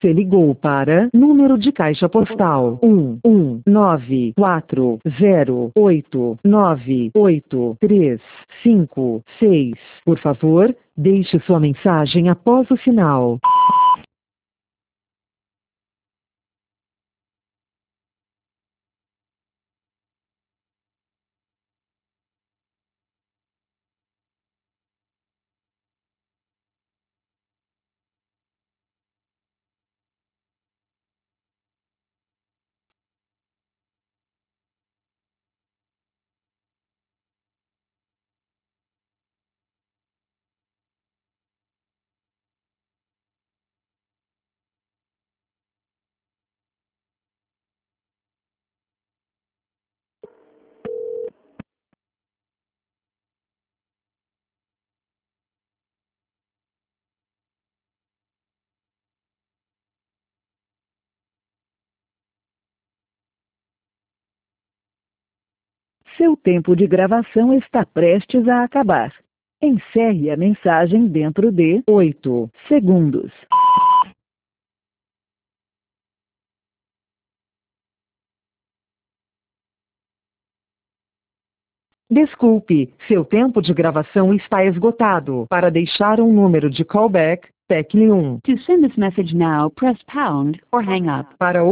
Você ligou para número de caixa postal 11940898356. Por favor, deixe sua mensagem após o sinal. Seu tempo de gravação está prestes a acabar. Encerre a mensagem dentro de 8 segundos. Desculpe, seu tempo de gravação está esgotado. Para deixar um número de callback, tecle 1. To send this message now, press pound or hang up. Para